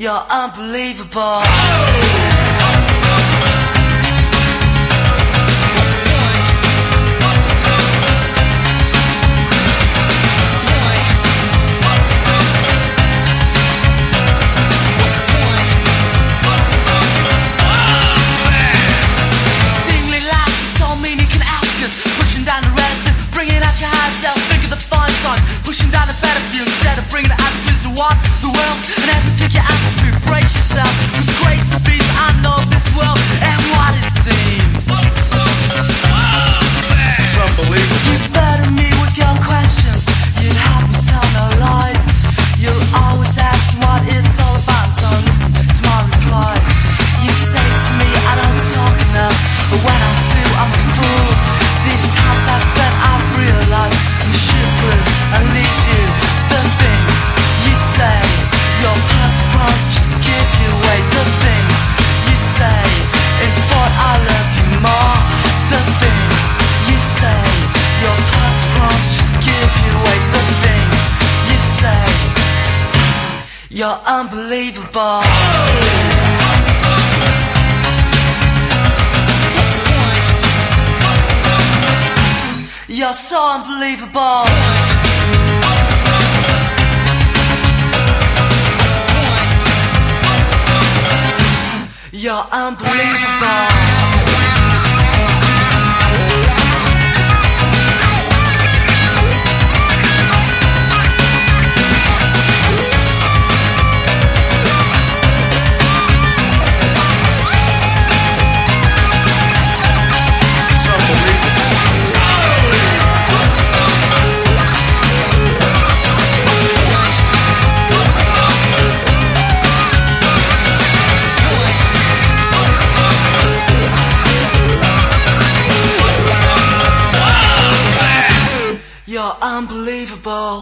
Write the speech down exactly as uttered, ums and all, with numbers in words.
You're unbelievable. Seemingly loud, so mean you can ask us. Pushing down the relative, bringing out your higher self. Think of the fun song, pushing down the better view instead of bringing the attitudes to walk the world and everything you ask to brace yourself. With grace and peace, I know this world and what it seems. It's unbelievable. You burden me with your questions. You have me tell no lies. You're always asking what it's all about. Don't listen to my replies. You say to me I don't talk enough, but when I do I'm a fool. These times I've spent I've realized I'm shivering and leave you. The things you say, your purpose just give you away. The things you say, in thought I love you more. The things you say, your purpose just give you away. The things you say, you're unbelievable. You're so unbelievable. You're unbelievable. You're unbelievable.